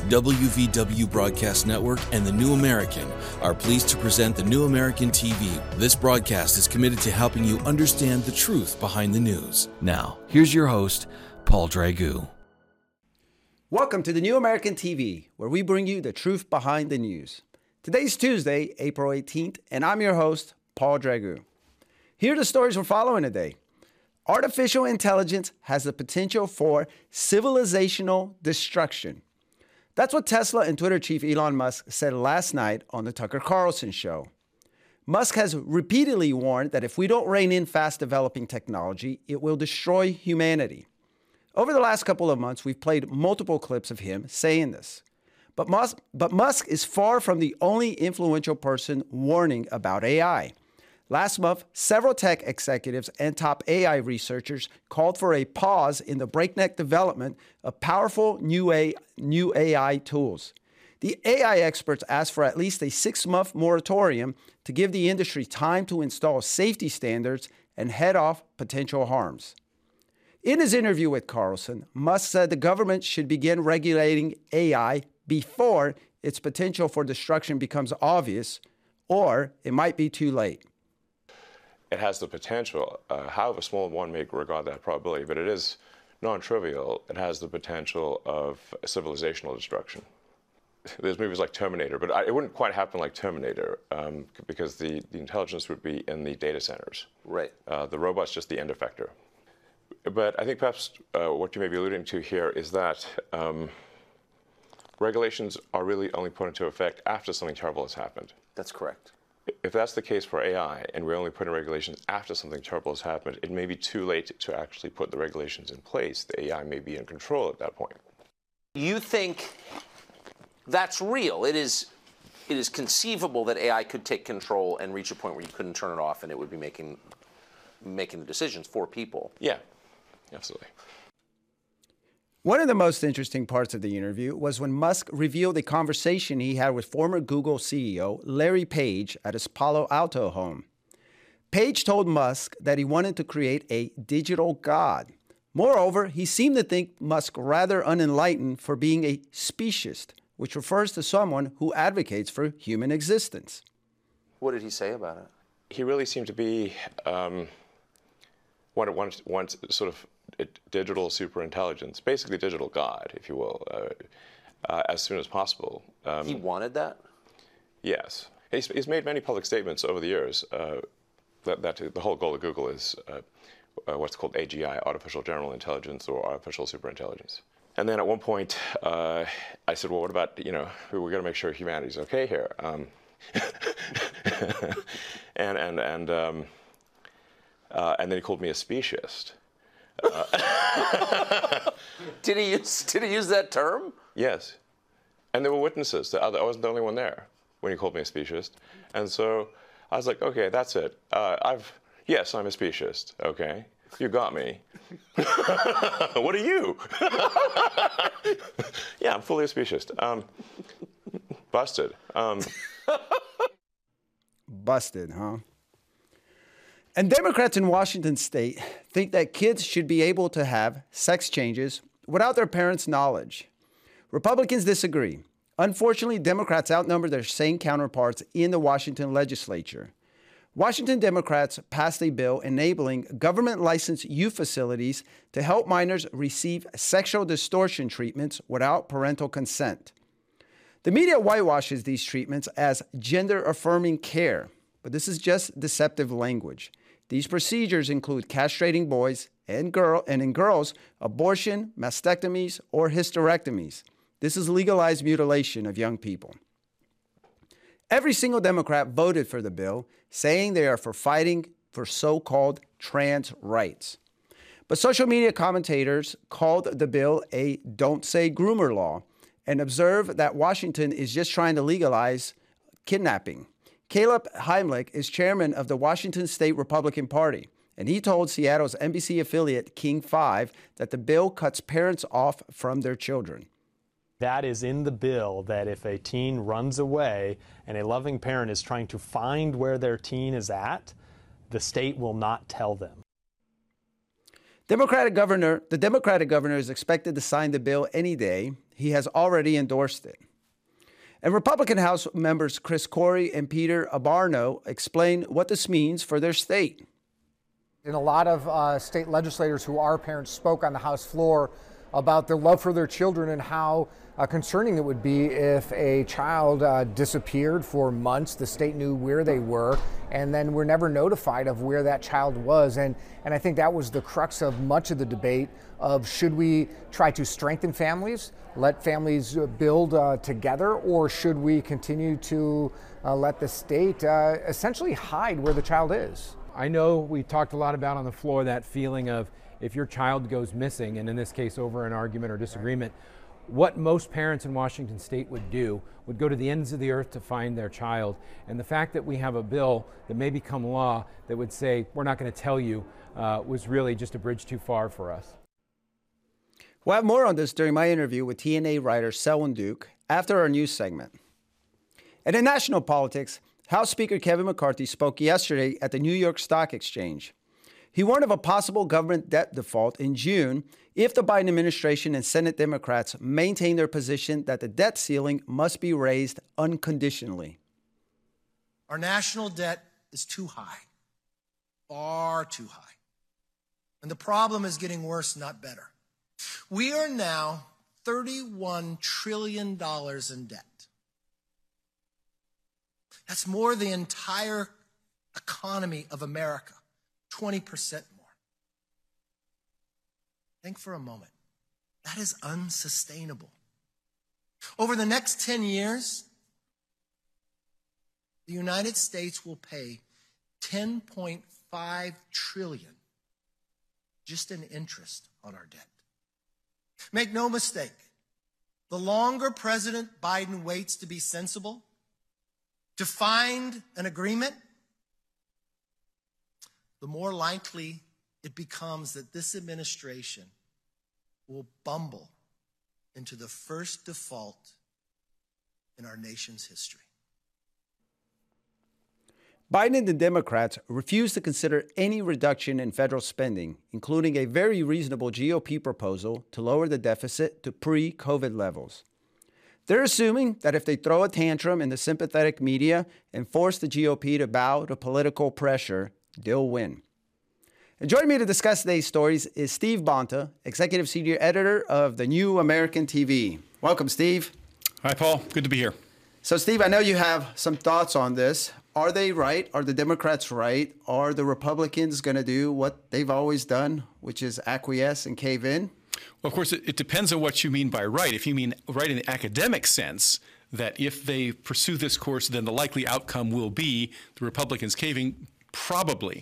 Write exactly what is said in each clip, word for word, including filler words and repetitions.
W V W Broadcast Network and The New American are pleased to present The New American T V. This broadcast is committed to helping you understand the truth behind the news. Now, here's your host, Paul Dragoo. Welcome to The New American T V, where we bring you the truth behind the news. Today's Tuesday, April eighteenth, and I'm your host, Paul Dragoo. Here are the stories we're following today. Artificial intelligence has the potential for civilizational destruction. That's what Tesla and Twitter chief Elon Musk said last night on the Tucker Carlson show. Musk has repeatedly warned that if we don't rein in fast-developing technology, it will destroy humanity. Over the last couple of months, we've played multiple clips of him saying this. But Musk, but Musk is far from the only influential person warning about A I. Last month, several tech executives and top A I researchers called for a pause in the breakneck development of powerful new, A, new A I tools. The A I experts asked for at least a six-month moratorium to give the industry time to install safety standards and head off potential harms. In his interview with Carlson, Musk said the government should begin regulating A I before its potential for destruction becomes obvious, or it might be too late. It has the potential, uh, however small one may regard that probability, but it is non-trivial. It has the potential of civilizational destruction. There's movies like Terminator, but I, it wouldn't quite happen like Terminator um, because the, the intelligence would be in the data centers. Right. Uh, the robot's just the end effector. But I think perhaps uh, what you may be alluding to here is that um, regulations are really only put into effect after something terrible has happened. That's correct. If that's the case for A I, and we're only putting regulations after something terrible has happened, it may be too late to actually put the regulations in place. The A I may be in control at that point. You think that's real? It is, it is conceivable that A I could take control and reach a point where you couldn't turn it off and it would be making, making the decisions for people. Yeah, absolutely. One of the most interesting parts of the interview was when Musk revealed a conversation he had with former Google C E O Larry Page at his Palo Alto home. Page told Musk that he wanted to create a digital god. Moreover, he seemed to think Musk rather unenlightened for being a speciesist, which refers to someone who advocates for human existence. What did he say about it? He really seemed to be um, one, one, one sort of digital superintelligence, basically digital God, if you will, uh, uh, as soon as possible. Um, he wanted that? Yes. He's, he's made many public statements over the years uh, that, that the whole goal of Google is uh, uh, what's called A G I, Artificial General Intelligence, or Artificial Superintelligence. And then at one point, uh, I said, well, what about, you know, we're going to make sure humanity's okay here. Um, and and, and, um, uh, and then he called me a speciesist. Uh, did he use Did he use that term? Yes, and there were witnesses. The other, I wasn't the only one there when he called me a speciesist, and so I was like, okay, that's it. Uh, I've yes, I'm a speciesist. Okay, you got me. What are you? Yeah, I'm fully a speciesist. Um, busted. Um, Busted, huh? And Democrats in Washington state think that kids should be able to have sex changes without their parents' knowledge. Republicans disagree. Unfortunately, Democrats outnumber their same counterparts in the Washington legislature. Washington Democrats passed a bill enabling government-licensed youth facilities to help minors receive sexual distortion treatments without parental consent. The media whitewashes these treatments as gender-affirming care, but this is just deceptive language. These procedures include castrating boys and girl and in girls, abortion, mastectomies, or hysterectomies. This is legalized mutilation of young people. Every single Democrat voted for the bill, saying they are for fighting for so-called trans rights. But social media commentators called the bill a "don't say groomer" law and observed that Washington is just trying to legalize kidnapping. Caleb Heimlich is chairman of the Washington State Republican Party, and he told Seattle's N B C affiliate King five that the bill cuts parents off from their children. That is in the bill, that if a teen runs away and a loving parent is trying to find where their teen is at, the state will not tell them. Democratic governor, the Democratic governor is expected to sign the bill any day. He has already endorsed it. And Republican House members Chris Corey and Peter Abarno explain what this means for their state. And a lot of uh, state legislators who are parents spoke on the House floor about their love for their children and how uh, concerning it would be if a child uh, disappeared for months. The state knew where they were, and then we're never notified of where that child was. And, and I think that was the crux of much of the debate of should we try to strengthen families, let families build uh, together, or should we continue to uh, let the state uh, essentially hide where the child is? I know we talked a lot about on the floor that feeling of if your child goes missing, and in this case over an argument or disagreement, what most parents in Washington state would do would go to the ends of the earth to find their child. And the fact that we have a bill that may become law that would say, we're not going to tell you, uh, was really just a bridge too far for us. We'll have more on this during my interview with T N A writer Selwyn Duke after our news segment. And in national politics, House Speaker Kevin McCarthy spoke yesterday at the New York Stock Exchange. He warned of a possible government debt default in June if the Biden administration and Senate Democrats maintain their position that the debt ceiling must be raised unconditionally. Our national debt is too high, far too high. And the problem is getting worse, not better. We are now thirty-one trillion dollars in debt. That's more than the entire economy of America, twenty percent more. Think for a moment. That is unsustainable. Over the next ten years, the United States will pay ten point five trillion dollars just in interest on our debt. Make no mistake, the longer President Biden waits to be sensible, to find an agreement, the more likely it becomes that this administration will bumble into the first default in our nation's history. Biden and the Democrats refuse to consider any reduction in federal spending, including a very reasonable G O P proposal to lower the deficit to pre-COVID levels. They're assuming that if they throw a tantrum in the sympathetic media and force the G O P to bow to political pressure, they'll win. And joining me to discuss today's stories is Steve Bonta, Executive Senior Editor of the New American T V. Welcome, Steve. Hi, Paul. Good to be here. So, Steve, I know you have some thoughts on this. Are they right? Are the Democrats right? Are the Republicans going to do what they've always done, which is acquiesce and cave in? Well, of course, it, it depends on what you mean by right. If you mean right in the academic sense, that if they pursue this course, then the likely outcome will be the Republicans caving, probably.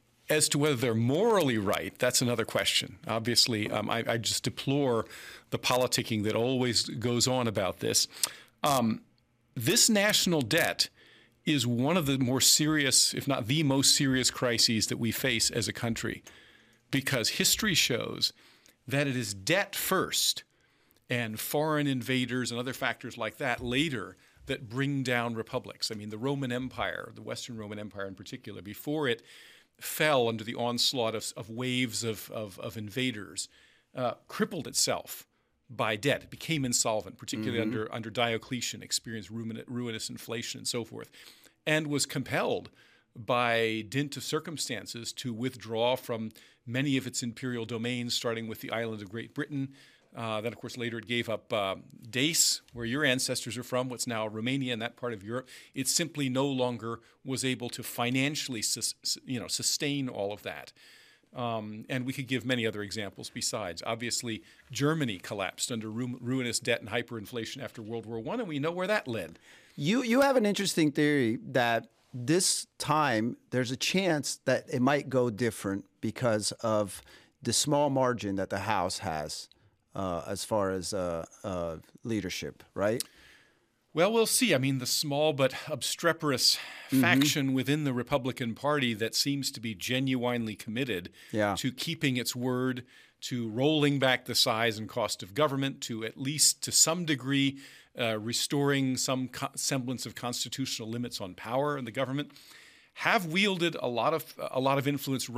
As to whether they're morally right, that's another question. Obviously, um, I, I just deplore the politicking that always goes on about this. Um, this national debt is one of the more serious, if not the most serious crises that we face as a country, because history shows that it is debt first and foreign invaders and other factors like that later that bring down republics. I mean, the Roman Empire, the Western Roman Empire in particular, before it fell under the onslaught of, of waves of, of, of invaders, uh, crippled itself by debt. It became insolvent, particularly mm-hmm. under, under Diocletian, experienced ruin, ruinous inflation and so forth, and was compelled by dint of circumstances to withdraw from many of its imperial domains, starting with the island of Great Britain. Uh, then, of course, later it gave up uh, Dace, where your ancestors are from, what's now Romania and that part of Europe. It simply no longer was able to financially sus- you know, sustain all of that. Um, and we could give many other examples besides. Obviously, Germany collapsed under ru- ruinous debt and hyperinflation after World War One, and we know where that led. You you have an interesting theory that this time there's a chance that it might go different because of the small margin that the House has uh, as far as uh, uh, leadership, right? Well, we'll see. I mean, the small but obstreperous mm-hmm. faction within the Republican Party that seems to be genuinely committed yeah. to keeping its word, to rolling back the size and cost of government, to at least to some degree uh, restoring some co- semblance of constitutional limits on power in the government, have wielded a lot of a lot of influence right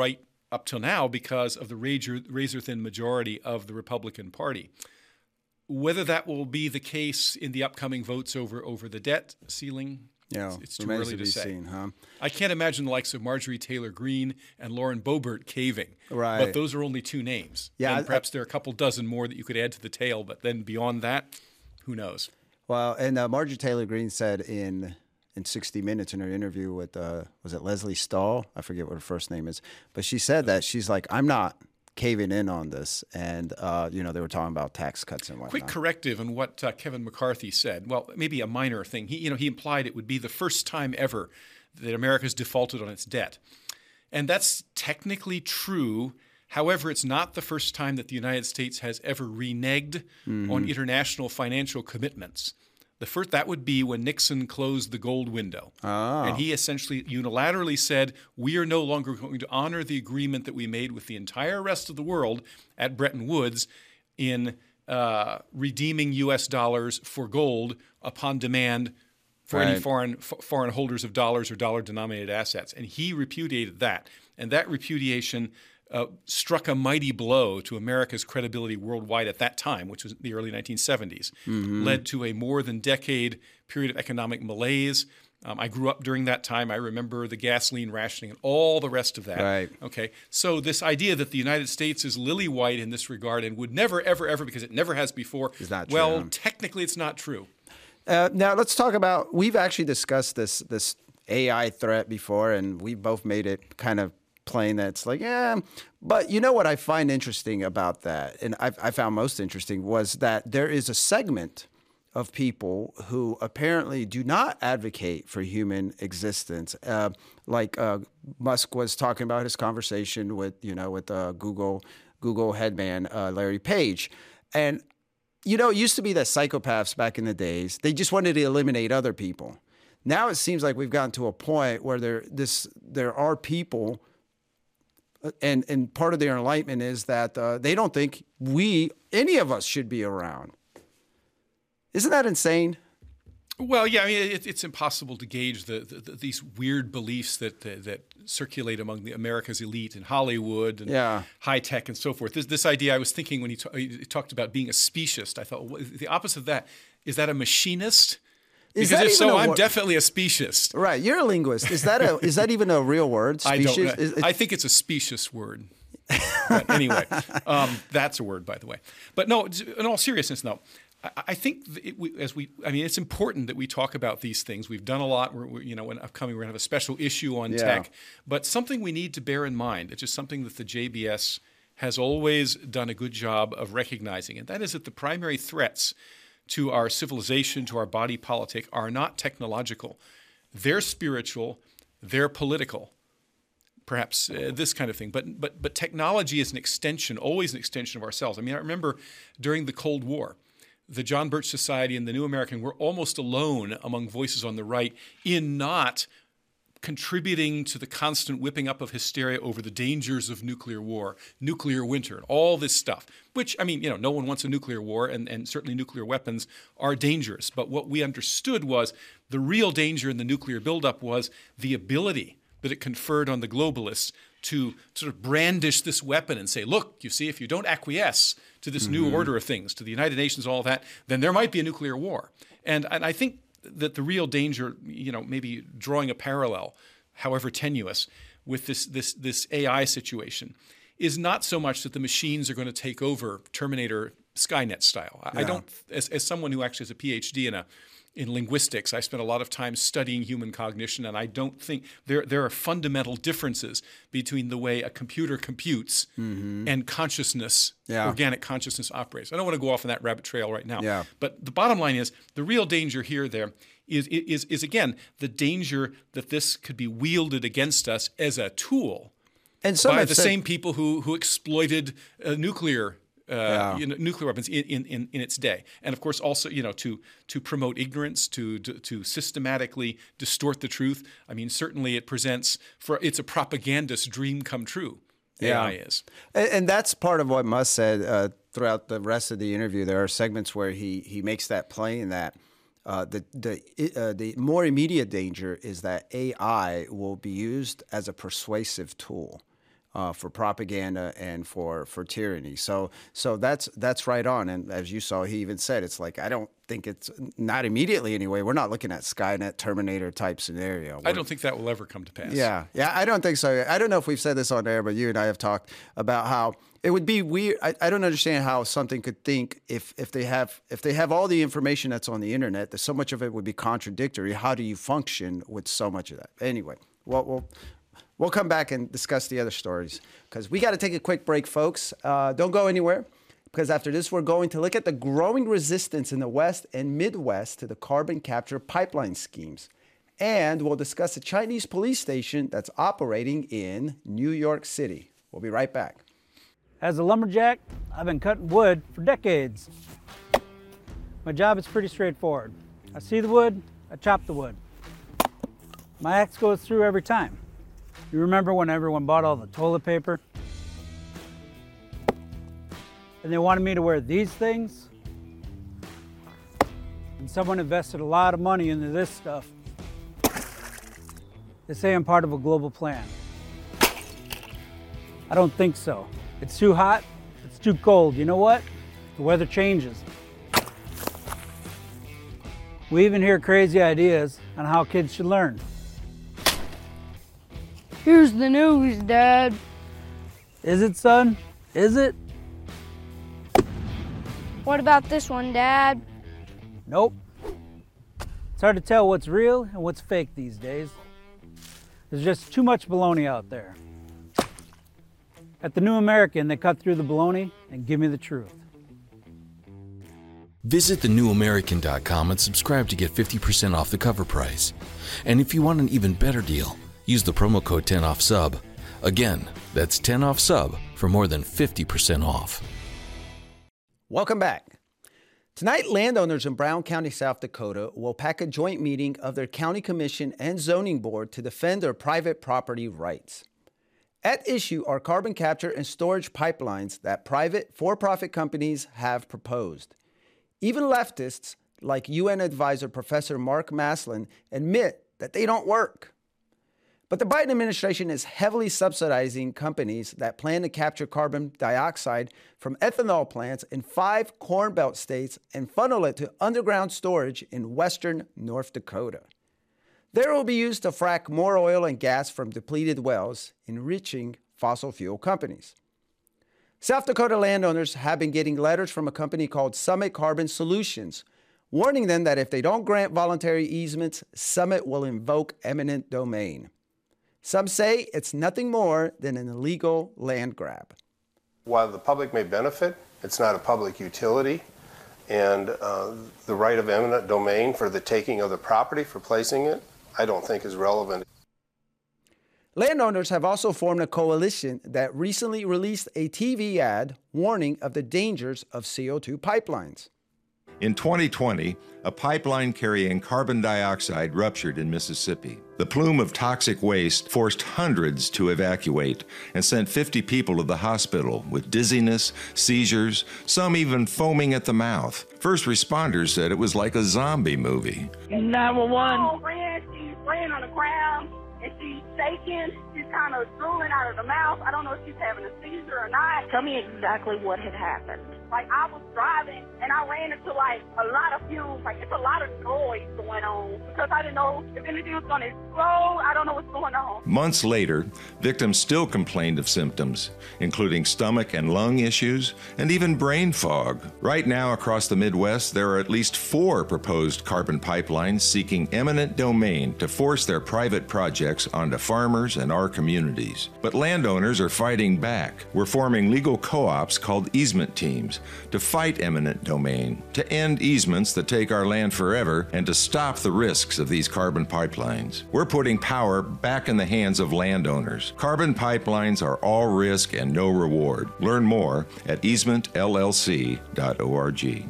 up till now because of the razor, razor-thin majority of the Republican Party. Whether that will be the case in the upcoming votes over, over the debt ceiling, yeah, it's, it's too remains early to to be say. seen, huh? I can't imagine the likes of Marjorie Taylor Greene and Lauren Boebert caving. Right. But those are only two names. Yeah, and I- perhaps there are a couple dozen more that you could add to the tail, but then beyond that, who knows? Well, and uh, Marjorie Taylor Greene said in in sixty minutes in her interview with, uh, was it Leslie Stahl? I forget what her first name is. But she said that she's like, I'm not caving in on this. And, uh, you know, they were talking about tax cuts and whatnot. Quick corrective on what uh, Kevin McCarthy said. Well, maybe a minor thing. He, you know, he implied it would be the first time ever that America's defaulted on its debt. And that's technically true. However, it's not the first time that the United States has ever reneged mm-hmm. on international financial commitments. The first, that would be when Nixon closed the gold window. Oh. And he essentially unilaterally said, we are no longer going to honor the agreement that we made with the entire rest of the world at Bretton Woods in uh, redeeming U S dollars for gold upon demand for right. any foreign f- foreign holders of dollars or dollar-denominated assets. And he repudiated that. And that repudiation Uh, struck a mighty blow to America's credibility worldwide at that time, which was the early nineteen seventies, mm-hmm. led to a more than decade period of economic malaise. Um, I grew up during that time. I remember the gasoline rationing and all the rest of that. Right. Okay. So this idea that the United States is lily white in this regard and would never, ever, ever, because it never has before, is not well, true. technically it's not true. Uh, now let's talk about, we've actually discussed this this A I threat before, and we both made it kind of plain that it's like, yeah, but you know what I find interesting about that, and I, I found most interesting, was that there is a segment of people who apparently do not advocate for human existence. Uh, like uh, Musk was talking about his conversation with, you know, with uh, Google Google headman uh, Larry Page, and you know, it used to be that psychopaths back in the days, they just wanted to eliminate other people. Now it seems like we've gotten to a point where there this there are people. And and part of their enlightenment is that uh, they don't think we, any of us, should be around. Isn't that insane? Well, yeah, I mean, it, it's impossible to gauge the, the, the these weird beliefs that, that that circulate among the America's elite in Hollywood and yeah. high tech and so forth. This this idea, I was thinking when he, ta- he talked about being a speciesist, I thought, well, the opposite of that, is that a machinist? Is because if so, i I'm definitely a speciesist. Right, you're a linguist. Is that a is that even a real word? Specious? I don't know. Is, is, I think it's a specious word. But anyway, um, that's a word, by the way. But no, in all seriousness, no. I, I think it, we, as we, I mean, it's important that we talk about these things. We've done a lot. We're, we're, you know, when upcoming, we're going to have a special issue on yeah. tech. But something we need to bear in mind, it's just something that the J B S has always done a good job of recognizing, and that is that the primary threats to our civilization, to our body politic, are not technological. They're spiritual, they're political, perhaps uh, this kind of thing. But, but, but technology is an extension, always an extension of ourselves. I mean, I remember during the Cold War, the John Birch Society and the New American were almost alone among voices on the right in not contributing to the constant whipping up of hysteria over the dangers of nuclear war, nuclear winter, and all this stuff, which, I mean, you know, no one wants a nuclear war, and, and certainly nuclear weapons are dangerous. But what we understood was the real danger in the nuclear buildup was the ability that it conferred on the globalists to sort of brandish this weapon and say, look, you see, if you don't acquiesce to this mm-hmm. new order of things, to the United Nations, all that, then there might be a nuclear war. And, and I think that the real danger, you know, maybe drawing a parallel, however tenuous, with this this this A I situation, is not so much that the machines are going to take over Terminator Skynet style. I, yeah. I don't, as, as someone who actually has a P H D in a in linguistics, I spent a lot of time studying human cognition, and I don't think there there are fundamental differences between the way a computer computes mm-hmm. and consciousness, yeah. organic consciousness operates. I don't want to go off on that rabbit trail right now. Yeah. But the bottom line is the real danger here there is, is, is again, the danger that this could be wielded against us as a tool and some by the said, same people who, who exploited uh, nuclear Uh, yeah. you know, nuclear weapons in, in, in its day, and of course also, you know, to to promote ignorance, to, to to systematically distort the truth. I mean, certainly it presents for it's a propagandist dream come true. Yeah. A I is, and, and that's part of what Musk said uh, throughout the rest of the interview. There are segments where he he makes that plain that uh, the the uh, the more immediate danger is that A I will be used as a persuasive tool. uh, for propaganda and for, for tyranny. So so that's that's right on. And as you saw, he even said it's like, I don't think it's not immediately anyway. We're not looking at Skynet, Terminator type scenario. We're, I don't think that will ever come to pass. Yeah, yeah, I don't think so. I don't know if we've said this on air, but you and I have talked about how it would be weird. I, I don't understand how something could think if if they have if they have all the information that's on the internet, that so much of it would be contradictory. How do you function with so much of that? Anyway, well, we'll we'll come back and discuss the other stories because we got to take a quick break, folks. Uh, don't go anywhere. Because after this, we're going to look at the growing resistance in the West and Midwest to the carbon capture pipeline schemes. And we'll discuss a Chinese police station that's operating in New York City. We'll be right back. As a lumberjack, I've been cutting wood for decades. My job is pretty straightforward. I see the wood, I chop the wood. My axe goes through every time. You remember when everyone bought all the toilet paper? And they wanted me to wear these things? And someone invested a lot of money into this stuff. They say I'm part of a global plan. I don't think so. It's too hot, it's too cold. You know what? The weather changes. We even hear crazy ideas on how kids should learn. Here's the news, Dad. Is it, son? Is it? What about this one, Dad? Nope. It's hard to tell what's real and what's fake these days. There's just too much baloney out there. At the New American, they cut through the baloney and give me the truth. Visit the new american dot com and subscribe to get fifty percent off the cover price. And if you want an even better deal, use the promo code ten off sub. Again, that's ten off sub for more than fifty percent off. Welcome back. Tonight, landowners in Brown County, South Dakota will pack a joint meeting of their county commission and zoning board to defend their private property rights. At issue are carbon capture and storage pipelines that private for-profit companies have proposed. Even leftists like U N advisor Professor Mark Maslin admit that they don't work. But the Biden administration is heavily subsidizing companies that plan to capture carbon dioxide from ethanol plants in five Corn Belt states and funnel it to underground storage in western North Dakota. There will be used to frack more oil and gas from depleted wells, enriching fossil fuel companies. South Dakota landowners have been getting letters from a company called Summit Carbon Solutions, warning them that if they don't grant voluntary easements, Summit will invoke eminent domain. Some say it's nothing more than an illegal land grab. While the public may benefit, it's not a public utility, and uh, the right of eminent domain for the taking of the property, for placing it, I don't think is relevant. Landowners have also formed a coalition that recently released a T V ad warning of the dangers of C O two pipelines. In twenty twenty, a pipeline carrying carbon dioxide ruptured in Mississippi. The plume of toxic waste forced hundreds to evacuate and sent fifty people to the hospital with dizziness, seizures, some even foaming at the mouth. First responders said it was like a zombie movie. nine one one. Oh, ran, she's laying on the ground and she's shaking. She's kind of drooling out of the mouth. I don't know if she's having a seizure or not. Tell me exactly what had happened. Like, I was driving, and I ran into, like, a lot of fumes. Like, it's a lot of noise going on because I didn't know if anything was going to explode. I don't know what's going on. Months later, victims still complained of symptoms, including stomach and lung issues, and even brain fog. Right now, across the Midwest, there are at least four proposed carbon pipelines seeking eminent domain to force their private projects onto farmers and our communities. But landowners are fighting back. We're forming legal co-ops called easement teams to fight eminent domain, to end easements that take our land forever, and to stop the risks of these carbon pipelines. We're putting power back in the hands of landowners. Carbon pipelines are all risk and no reward. Learn more at easement l l c dot org.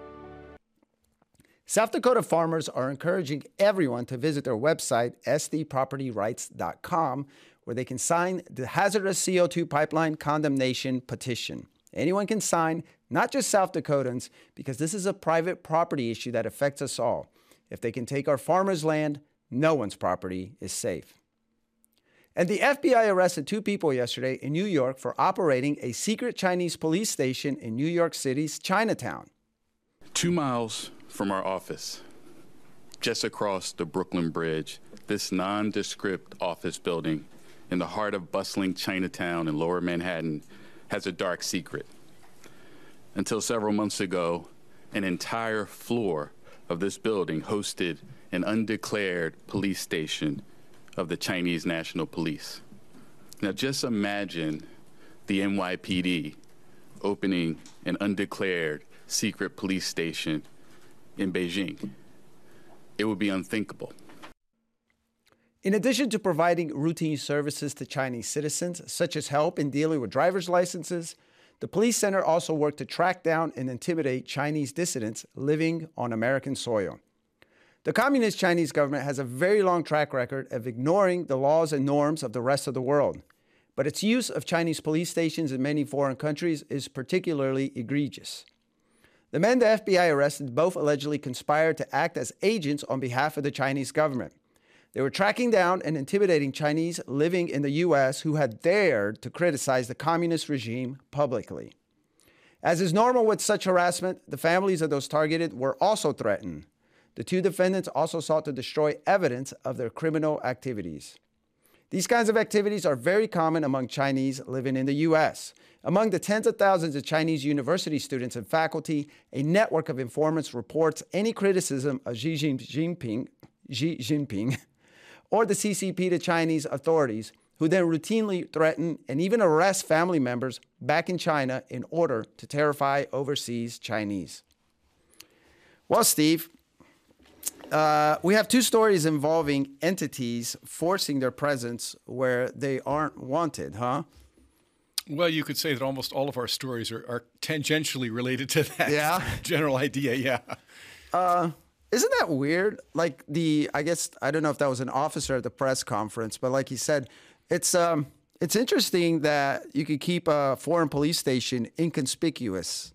South Dakota farmers are encouraging everyone to visit their website, s d property rights dot com, where they can sign the hazardous C O two pipeline condemnation petition. Anyone can sign, not just South Dakotans, because this is a private property issue that affects us all. If they can take our farmers' land, no one's property is safe. And the F B I arrested two people yesterday in New York for operating a secret Chinese police station in New York City's Chinatown. Two miles from our office, just across the Brooklyn Bridge, this nondescript office building in the heart of bustling Chinatown in Lower Manhattan has a dark secret. Until several months ago, an entire floor of this building hosted an undeclared police station of the Chinese National Police. Now just imagine the N Y P D opening an undeclared secret police station in Beijing. It would be unthinkable. In addition to providing routine services to Chinese citizens, such as help in dealing with driver's licenses, the police center also worked to track down and intimidate Chinese dissidents living on American soil. The Communist Chinese government has a very long track record of ignoring the laws and norms of the rest of the world, but its use of Chinese police stations in many foreign countries is particularly egregious. The men the F B I arrested both allegedly conspired to act as agents on behalf of the Chinese government. They were tracking down and intimidating Chinese living in the U S who had dared to criticize the communist regime publicly. As is normal with such harassment, the families of those targeted were also threatened. The two defendants also sought to destroy evidence of their criminal activities. These kinds of activities are very common among Chinese living in the U S. Among the tens of thousands of Chinese university students and faculty, a network of informants reports any criticism of Xi Jinping, Xi Jinping or the C C P to Chinese authorities, who then routinely threaten and even arrest family members back in China in order to terrify overseas Chinese. Well, Steve, uh, we have two stories involving entities forcing their presence where they aren't wanted, huh? Well, you could say that almost all of our stories are, are tangentially related to that yeah. general idea, yeah. Uh, isn't that weird? Like the, I guess, I don't know if that was an officer at the press conference, but like he said, it's um, it's interesting that you could keep a foreign police station inconspicuous.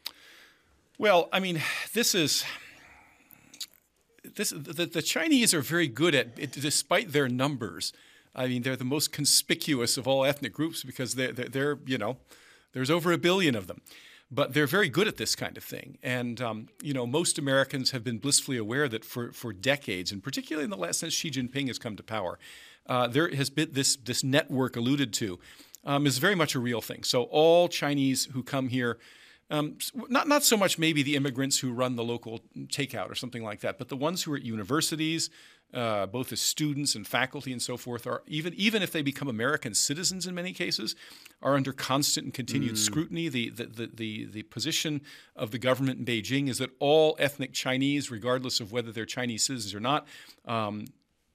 Well, I mean, this is, this the, the Chinese are very good at, it, despite their numbers, I mean, they're the most conspicuous of all ethnic groups because they're, they're, they're, you know, there's over a billion of them. But they're very good at this kind of thing. And, um, you know, most Americans have been blissfully aware that for, for decades, and particularly in the last since Xi Jinping has come to power, uh, there has been this, this network alluded to um, is very much a real thing. So all Chinese who come here, Um, not not so much maybe the immigrants who run the local takeout or something like that, but the ones who are at universities, uh, both as students and faculty and so forth, are even even if they become American citizens in many cases, are under constant and continued mm. scrutiny. The, the the the the position of the government in Beijing is that all ethnic Chinese, regardless of whether they're Chinese citizens or not, um,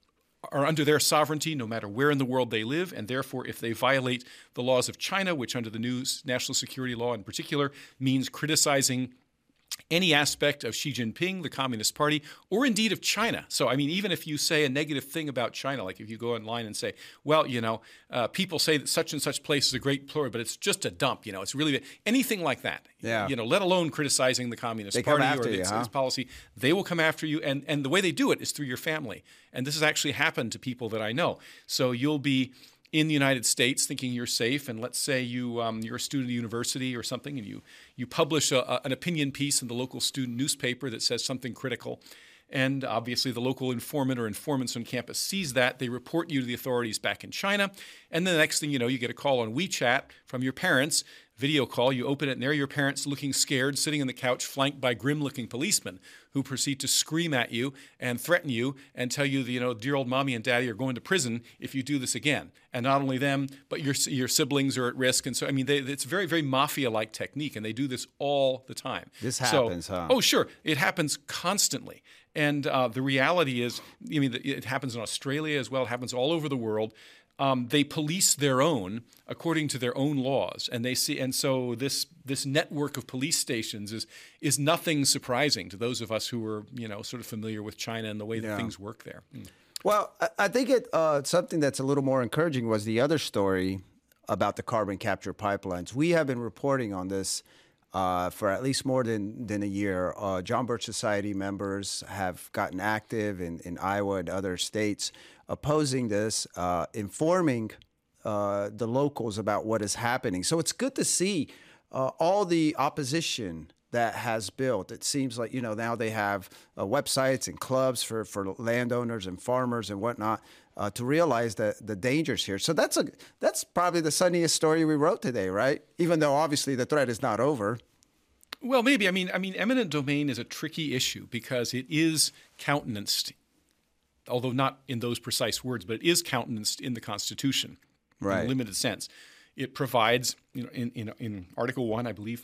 are under their sovereignty no matter where in the world they live, and therefore if they violate the laws of China, which under the new national security law in particular means criticizing any aspect of Xi Jinping, the Communist Party, or indeed of China. So, I mean, even if you say a negative thing about China, like if you go online and say, well, you know, uh, people say that such and such place is a great place, but it's just a dump, you know, it's really anything like that, yeah. you know, let alone criticizing the Communist they Party or its, you, huh? its policy, they will come after you. And, and the way they do it is through your family. And this has actually happened to people that I know. So you'll be in the United States thinking you're safe, and let's say you, um, you're a student at university or something, and you, you publish a, a, an opinion piece in the local student newspaper that says something critical. And obviously the local informant or informants on campus sees that. They report you to the authorities back in China. And then the next thing you know, you get a call on WeChat from your parents, video call. You open it, and there are your parents looking scared, sitting on the couch, flanked by grim-looking policemen who proceed to scream at you and threaten you and tell you that, you know, dear old mommy and daddy are going to prison if you do this again. And not only them, but your your siblings are at risk. And so, I mean, they, it's a very, very mafia-like technique, and they do this all the time. This happens, so, huh? Oh, sure. It happens constantly. And uh, the reality is, I mean, it happens in Australia as well. It happens all over the world. Um, they police their own according to their own laws, and they see, and so this this network of police stations is is nothing surprising to those of us who are, you know, sort of familiar with China and the way that Yeah. things work there. Mm. Well, I- I think it uh, something that's a little more encouraging was the other story about the carbon capture pipelines. We have been reporting on this uh, for at least more than, than a year. Uh, John Birch Society members have gotten active in, in Iowa and other states opposing this, uh, informing uh, the locals about what is happening. So it's good to see uh, all the opposition that has built. It seems like, you know, now they have uh, websites and clubs for, for landowners and farmers and whatnot uh, to realize the, the dangers here. So that's a that's probably the sunniest story we wrote today, right? Even though obviously the threat is not over. Well, maybe. I mean, I mean, eminent domain is a tricky issue because it is countenanced, although not in those precise words, but it is countenanced in the Constitution right. in a limited sense. It provides, you know, in, in, in Article One, I believe,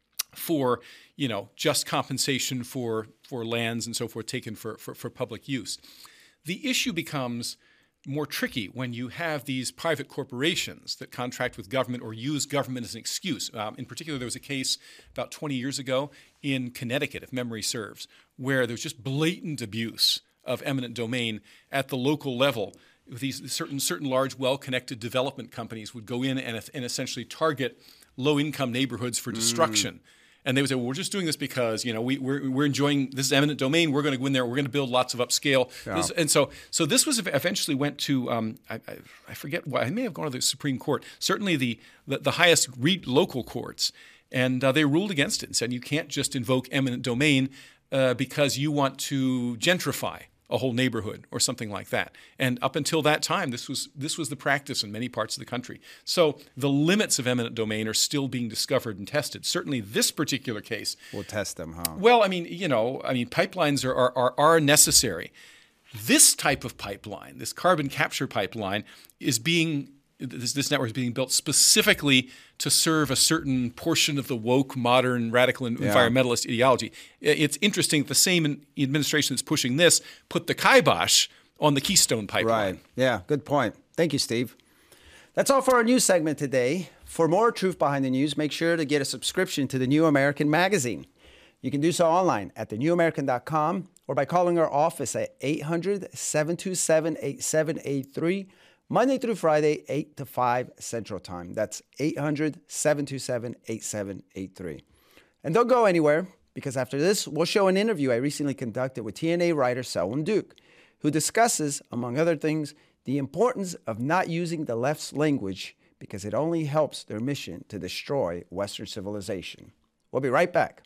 for, you know, just compensation for for lands and so forth taken for, for, for public use. The issue becomes more tricky when you have these private corporations that contract with government or use government as an excuse. Um, in particular, there was a case about twenty years ago in Connecticut, if memory serves, where there was just blatant abuse of eminent domain at the local level. These certain certain large, well-connected development companies would go in and, and essentially target low-income neighborhoods for destruction. Mm. And they would say, well, we're just doing this because, you know, we, we're, we're enjoying, this is eminent domain, we're going to go in there, we're going to build lots of upscale. Yeah. This, and so so this was eventually went to, um, I, I, I forget why, I may have gone to the Supreme Court, certainly the, the, the highest re- local courts. And uh, they ruled against it and said you can't just invoke eminent domain uh, because you want to gentrify a whole neighborhood or something like that. And up until that time, this was this was the practice in many parts of the country. So the limits of eminent domain are still being discovered and tested. Certainly this particular case. We'll test them, huh? Well, I mean, you know, I mean, pipelines are are, are, are necessary. This type of pipeline, this carbon capture pipeline, is being This, this network is being built specifically to serve a certain portion of the woke, modern, radical yeah. environmentalist ideology. It's interesting that the same administration that's pushing this put the kibosh on the Keystone Pipeline. Right. Yeah, good point. Thank you, Steve. That's all for our news segment today. For more Truth Behind the News, make sure to get a subscription to the New American Magazine. You can do so online at the new american dot com or by calling our office at eight hundred, seven two seven, eight seven eight three. Monday through Friday, eight to five Central Time. That's eight hundred, seven two seven, eight seven eight three. And don't go anywhere, because after this, we'll show an interview I recently conducted with T N A writer Selwyn Duke, who discusses, among other things, the importance of not using the left's language because it only helps their mission to destroy Western civilization. We'll be right back.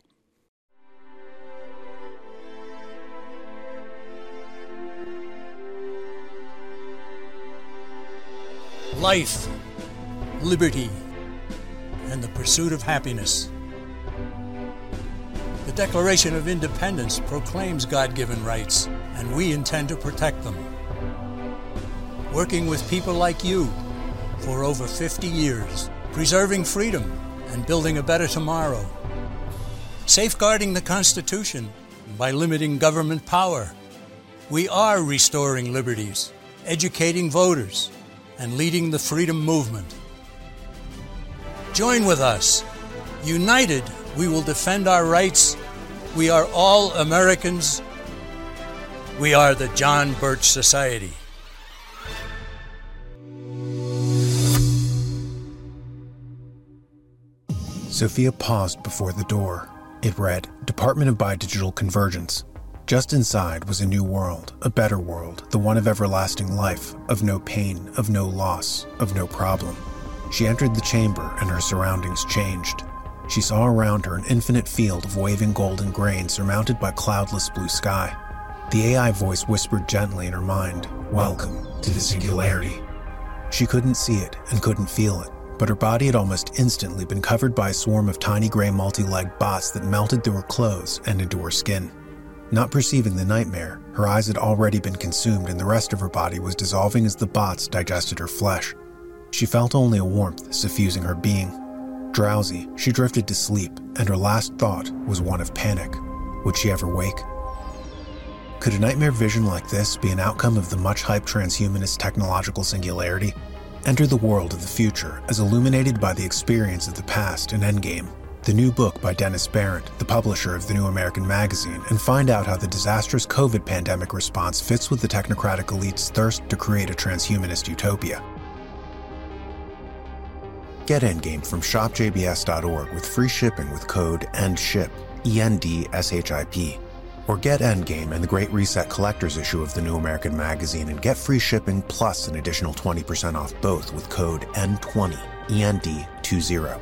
Life, liberty, and the pursuit of happiness. The Declaration of Independence proclaims God-given rights, and we intend to protect them. Working with people like you for over fifty years, preserving freedom and building a better tomorrow. Safeguarding the Constitution by limiting government power. We are restoring liberties, educating voters, and leading the freedom movement. Join with us. United, we will defend our rights. We are all Americans. We are the John Birch Society. Sophia paused before the door. It read, Department of Bidigital Convergence. Just inside was a new world, a better world, the one of everlasting life, of no pain, of no loss, of no problem. She entered the chamber and her surroundings changed. She saw around her an infinite field of waving golden grain surmounted by cloudless blue sky. The A I voice whispered gently in her mind, Welcome to the singularity. She couldn't see it and couldn't feel it, but her body had almost instantly been covered by a swarm of tiny gray multi-legged bots that melted through her clothes and into her skin. Not perceiving the nightmare, her eyes had already been consumed and the rest of her body was dissolving as the bots digested her flesh. She felt only a warmth suffusing her being. Drowsy, she drifted to sleep, and her last thought was one of panic. Would she ever wake? Could a nightmare vision like this be an outcome of the much-hyped transhumanist technological singularity? Enter the world of the future as illuminated by the experience of the past in Endgame, the new book by Dennis Barrett, the publisher of the New American Magazine, and find out how the disastrous COVID pandemic response fits with the technocratic elite's thirst to create a transhumanist utopia. Get Endgame from shop j b s dot org with free shipping with code ENDSHIP, E N D S H I P. Or get Endgame and the Great Reset Collector's issue of the New American Magazine and get free shipping plus an additional twenty percent off both with code E N twenty, E N D twenty.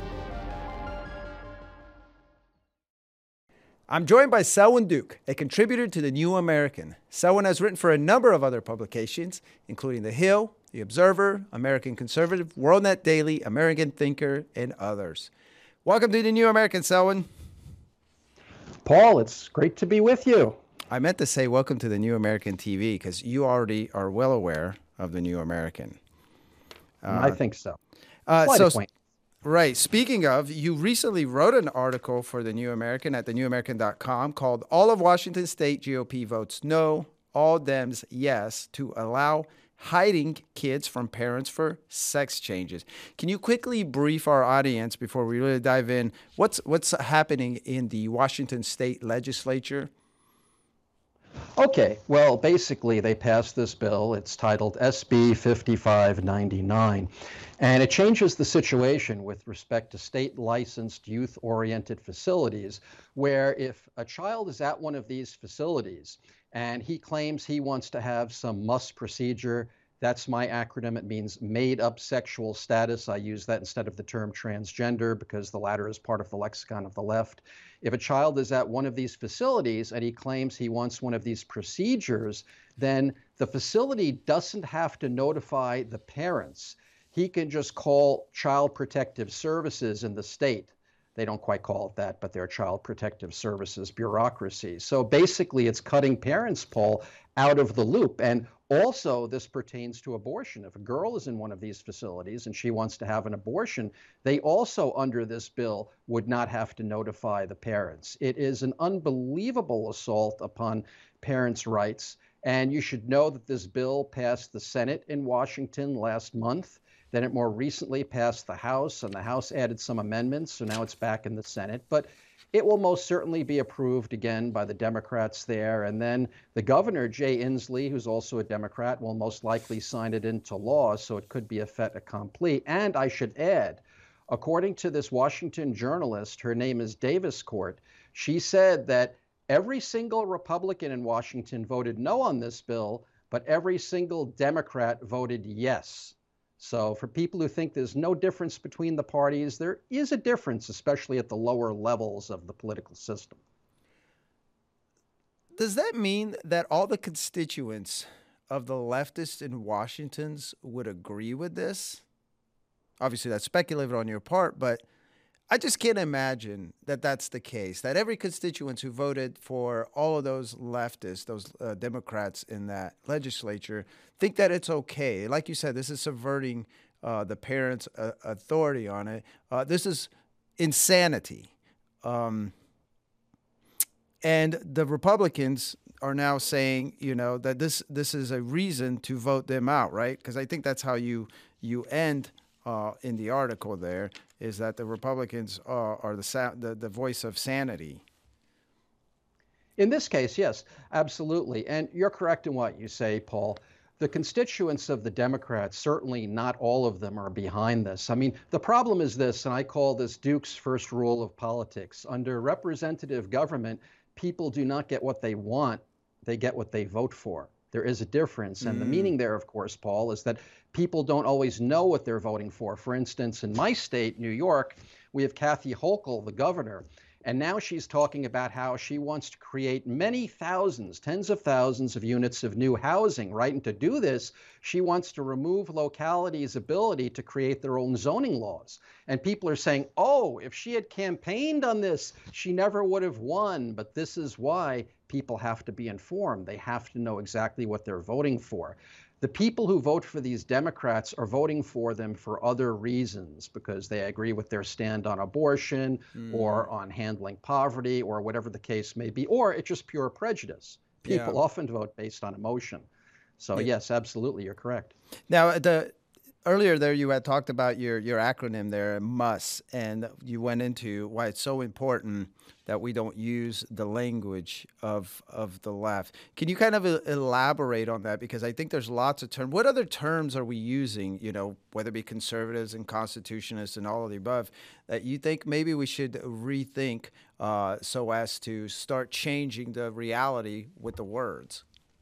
I'm joined by Selwyn Duke, a contributor to The New American. Selwyn has written for a number of other publications, including The Hill, The Observer, American Conservative, WorldNet Daily, American Thinker, and others. Welcome to The New American, Selwyn. Paul, it's great to be with you. I meant to say welcome to The New American T V because you already are well aware of The New American. Uh, I think so. Uh, so right. Speaking of, you recently wrote an article for The New American at the new american dot com called All of Washington State G O P Votes No, All Dems Yes to Allow Hiding Kids from Parents for Sex Changes. Can you quickly brief our audience before we really dive in? What's what's happening in the Washington State Legislature? Okay, well, basically they passed this bill. It's titled S B fifty-five ninety-nine, and it changes the situation with respect to state-licensed youth-oriented facilities, where if a child is at one of these facilities and he claims he wants to have some M U S procedure, that's my acronym. It means made up sexual status. I use that instead of the term transgender because the latter is part of the lexicon of the left. If a child is at one of these facilities and he claims he wants one of these procedures, then the facility doesn't have to notify the parents. He can just call Child Protective Services in the state. They don't quite call it that, but they're Child Protective Services bureaucracy. So basically, it's cutting parents, Paul, out of the loop. And also, this pertains to abortion. If a girl is in one of these facilities and she wants to have an abortion, they also, under this bill, would not have to notify the parents. It is an unbelievable assault upon parents' rights. And you should know that this bill passed the Senate in Washington last month. Then it more recently passed the House, and the House added some amendments, so now it's back in the Senate. But it will most certainly be approved again by the Democrats there. And then the governor, Jay Inslee, who's also a Democrat, will most likely sign it into law, so it could be a fait accompli. And I should add, according to this Washington journalist, her name is Davis Court, she said that every single Republican in Washington voted no on this bill, but every single Democrat voted yes. So for people who think there's no difference between the parties, there is a difference, especially at the lower levels of the political system. Does that mean that all the constituents of the leftists in Washington would agree with this? Obviously, that's speculative on your part, but I just can't imagine that that's the case, that every constituent who voted for all of those leftists, those uh, Democrats in that legislature, think that it's okay. Like you said, this is subverting uh, the parents' uh, authority on it. Uh, this is insanity. Um, and the Republicans are now saying, you know, that this this is a reason to vote them out, right? Because I think that's how you you end uh, in the article there, is that the Republicans are, are the, the the voice of sanity. In this case, yes, absolutely. And you're correct in what you say, Paul. The constituents of the Democrats, certainly not all of them are behind this. I mean, the problem is this, and I call this Duke's first rule of politics. Under representative government, people do not get what they want, they get what they vote for. There is a difference. And mm. the meaning there, of course, Paul, is that people don't always know what they're voting for. For instance, in my state, New York, we have Kathy Hochul, the governor, and now she's talking about how she wants to create many thousands, tens of thousands of units of new housing, right? And to do this, she wants to remove localities' ability to create their own zoning laws. And people are saying, oh, if she had campaigned on this, she never would have won. But this is why people have to be informed. They have to know exactly what they're voting for. The people who vote for these Democrats are voting for them for other reasons, because they agree with their stand on abortion mm. or on handling poverty or whatever the case may be, or it's just pure prejudice. People yeah. often vote based on emotion. So yeah. yes, absolutely, you're correct. Now, the earlier there you had talked about your, your acronym there, MUS, and you went into why it's so important that we don't use the language of of the left. Can you kind of elaborate on that? Because I think there's lots of terms. What other terms are we using, you know, whether it be conservatives and constitutionists and all of the above, that you think maybe we should rethink uh, so as to start changing the reality with the words?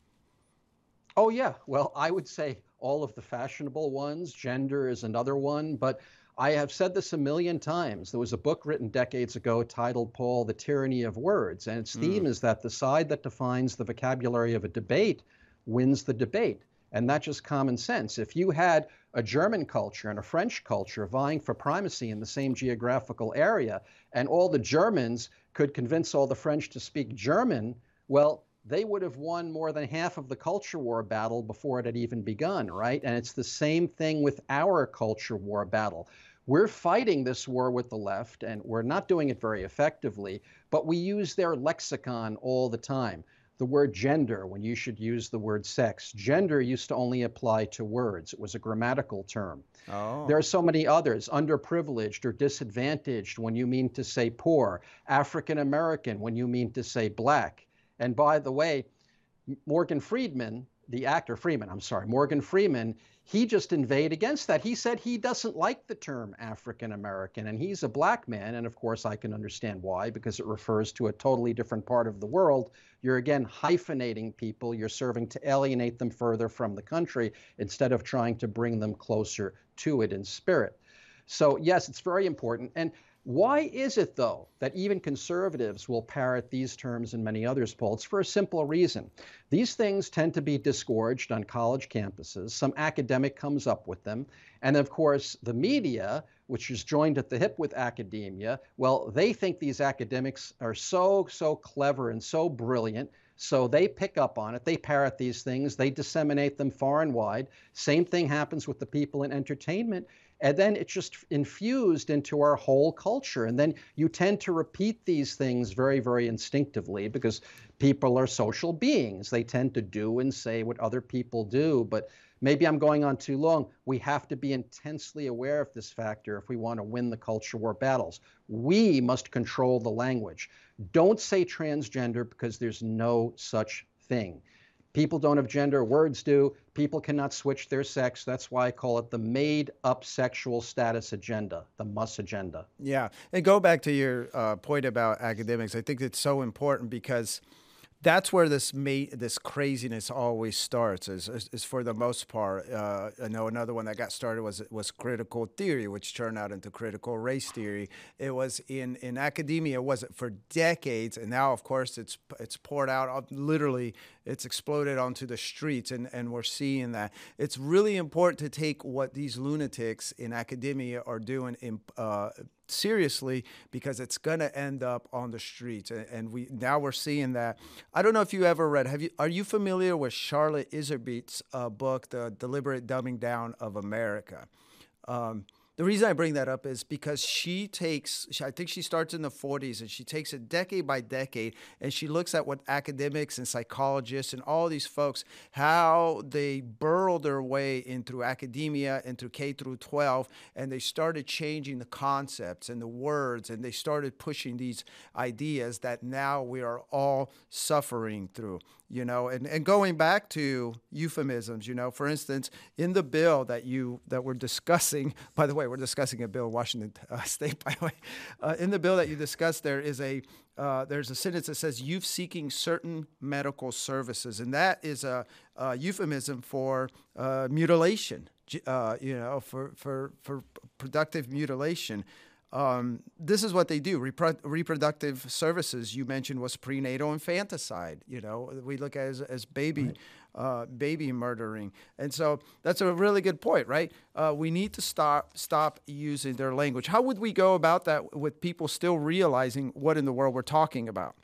Oh, yeah. Well, I would say all of the fashionable ones. Gender is another one. But I have said this a million times. There was a book written decades ago titled, Paul, The Tyranny of Words. And its theme mm. is that the side that defines the vocabulary of a debate wins the debate. And that's just common sense. If you had a German culture and a French culture vying for primacy in the same geographical area, and all the Germans could convince all the French to speak German, well, they would have won more than half of the culture war battle before it had even begun, right? And it's the same thing with our culture war battle. We're fighting this war with the left, and we're not doing it very effectively, but we use their lexicon all the time. The word gender, when you should use the word sex. Gender used to only apply to words. It was a grammatical term. Oh. There are so many others. Underprivileged or disadvantaged when you mean to say poor. African American when you mean to say black. And by the way, Morgan Freeman, the actor Freeman, I'm sorry, Morgan Freeman, he just inveighted against that. He said he doesn't like the term African American, and he's a black man. And of course, I can understand why, because it refers to a totally different part of the world. You're again hyphenating people. You're serving to alienate them further from the country instead of trying to bring them closer to it in spirit. So yes, it's very important. And why is it, though, that even conservatives will parrot these terms and many others, Paul? It's for a simple reason. These things tend to be disgorged on college campuses. Some academic comes up with them. And of course, the media, which is joined at the hip with academia, well, they think these academics are so, so clever and so brilliant. So they pick up on it. They parrot these things. They disseminate them far and wide. Same thing happens with the people in entertainment. And then it's just infused into our whole culture. And then you tend to repeat these things very, very instinctively because people are social beings. They tend to do and say what other people do. But maybe I'm going on too long. We have to be intensely aware of this factor if we want to win the culture war battles. We must control the language. Don't say transgender because there's no such thing. People don't have gender, words do. People cannot switch their sex. That's why I call it the made-up sexual status agenda, the MUS agenda. Yeah, and go back to your uh, point about academics. I think it's so important because that's where this ma- this craziness always starts, is, is, is for the most part. Uh, I know another one that got started was was critical theory, which turned out into critical race theory. It was in, in academia, was it for decades, and now, of course, it's it's poured out, literally, it's exploded onto the streets, and, and we're seeing that. It's really important to take what these lunatics in academia are doing in uh, seriously, because it's going to end up on the streets, and, and we now we're seeing that. I don't know if you ever read, have you are you familiar with Charlotte Iserbyt's uh, book, The Deliberate Dumbing Down of America? Um, the reason I bring that up is because she takes, I think she starts in the forties, and she takes it decade by decade, and she looks at what academics and psychologists and all these folks, how they burrowed their way in through academia and through K through twelve, and they started changing the concepts and the words, and they started pushing these ideas that now we are all suffering through. You know, and, and going back to euphemisms, you know, for instance, in the bill that you that we're discussing, by the way, we're discussing a bill in Washington uh, State, by the way, uh, in the bill that you discussed, there is a uh, there's a sentence that says youth seeking certain medical services, and that is a, a euphemism for uh, mutilation, uh, you know, for for for productive mutilation. Um, this is what they do. Repro- reproductive services, you mentioned, was prenatal infanticide. You know, we look at it as, as baby, right. uh, baby murdering. And so that's a really good point, right? Uh, we need to stop stop using their language. How would we go about that with people still realizing what in the world we're talking about?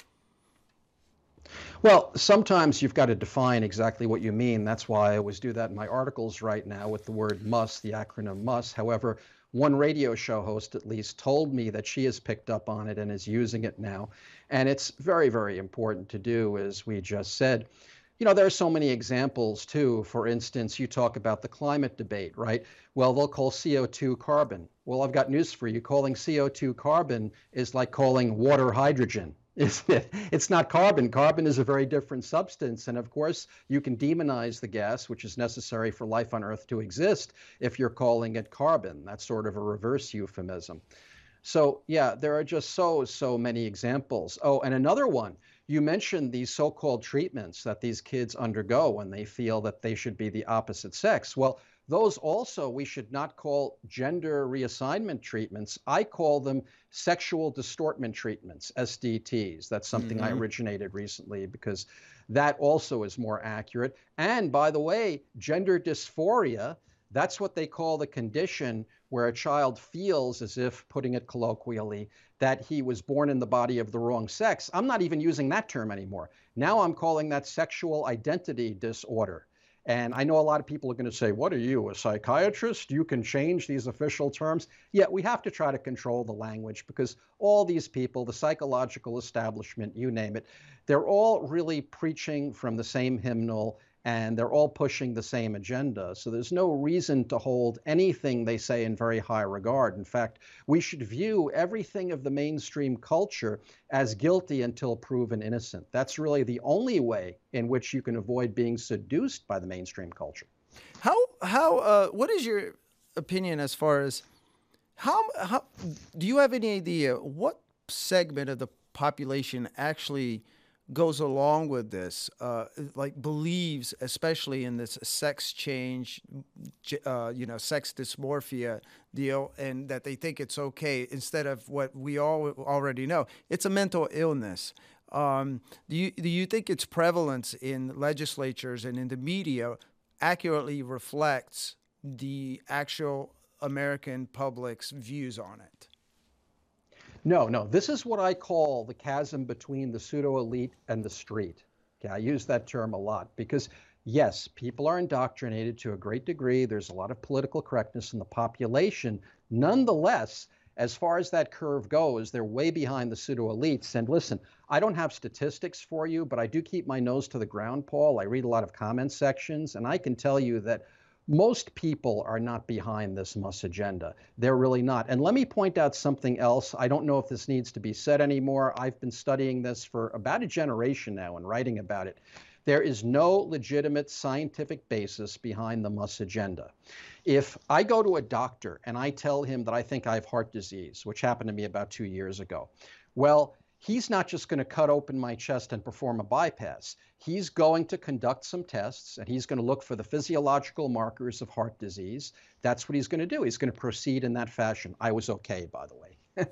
Well, sometimes you've got to define exactly what you mean. That's why I always do that in my articles right now with the word MUS, the acronym MUS. However, one radio show host at least told me that she has picked up on it and is using it now. And it's very, very important to do, as we just said. You know, there are so many examples too. For instance, you talk about the climate debate, right? Well, they'll call C O two carbon. Well, I've got news for you. Calling C O two carbon is like calling water hydrogen, isn't it? It's not carbon. Carbon is a very different substance. And of course, you can demonize the gas, which is necessary for life on Earth to exist, if you're calling it carbon. That's sort of a reverse euphemism. So yeah, there are just so, so many examples. Oh, and another one. You mentioned these so-called treatments that these kids undergo when they feel that they should be the opposite sex. Well, those also we should not call gender reassignment treatments. I call them sexual distortment treatments, S D Ts. That's something mm-hmm. I originated recently because that also is more accurate. And by the way, gender dysphoria, that's what they call the condition where a child feels as if, putting it colloquially, that he was born in the body of the wrong sex. I'm not even using that term anymore. Now I'm calling that sexual identity disorder. And I know a lot of people are going to say, what are you, a psychiatrist? You can change these official terms. Yeah, we have to try to control the language because all these people, the psychological establishment, you name it, they're all really preaching from the same hymnal and they're all pushing the same agenda. So there's no reason to hold anything they say in very high regard. In fact, we should view everything of the mainstream culture as guilty until proven innocent. That's really the only way in which you can avoid being seduced by the mainstream culture. How, how, uh, what is your opinion as far as how, how, do you have any idea what segment of the population actually goes along with this, uh, like believes, especially in this sex change, uh, you know, sex dysmorphia deal, and that they think it's okay instead of what we all already know. It's a mental illness. Um, do you do you think its prevalence in legislatures and in the media accurately reflects the actual American public's views on it? No, no. This is what I call the chasm between the pseudo-elite and the street. Okay, I use that term a lot because, yes, people are indoctrinated to a great degree. There's a lot of political correctness in the population. Nonetheless, as far as that curve goes, they're way behind the pseudo-elites. And listen, I don't have statistics for you, but I do keep my nose to the ground, Paul. I read a lot of comment sections, and I can tell you that most people are not behind this Muss agenda. They're really not. And let me point out something else. I don't know if this needs to be said anymore. I've been studying this for about a generation now and writing about it. There is no legitimate scientific basis behind the Muss agenda. If I go to a doctor and I tell him that I think I have heart disease, which happened to me about two years ago, well, he's not just going to cut open my chest and perform a bypass. He's going to conduct some tests, and he's going to look for the physiological markers of heart disease. That's what he's going to do. He's going to proceed in that fashion. I was okay, by the way.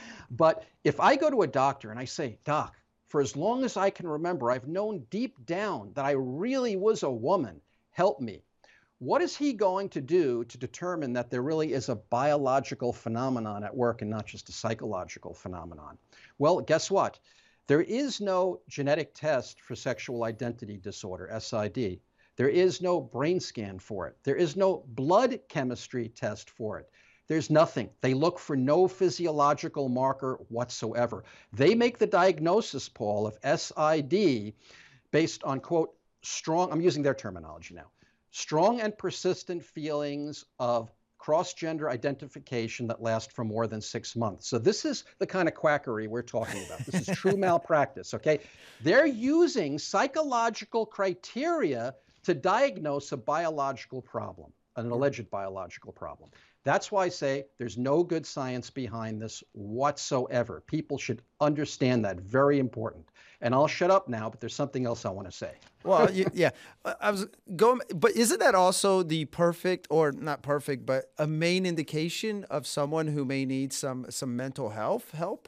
But if I go to a doctor and I say, Doc, for as long as I can remember, I've known deep down that I really was a woman. Help me. What is he going to do to determine that there really is a biological phenomenon at work and not just a psychological phenomenon? Well, guess what? There is no genetic test for sexual identity disorder, S I D. There is no brain scan for it. There is no blood chemistry test for it. There's nothing. They look for no physiological marker whatsoever. They make the diagnosis, Paul, of S I D based on, quote, strong, I'm using their terminology now, strong and persistent feelings of cross-gender identification that last for more than six months. So this is the kind of quackery we're talking about. This is true malpractice, okay? They're using psychological criteria to diagnose a biological problem, an alleged biological problem. That's why I say there's no good science behind this whatsoever. People should understand that. Very important. And I'll shut up now, but there's something else I want to say. Well, yeah, I was going, but isn't that also the perfect, or not perfect, but a main indication of someone who may need some some mental health help?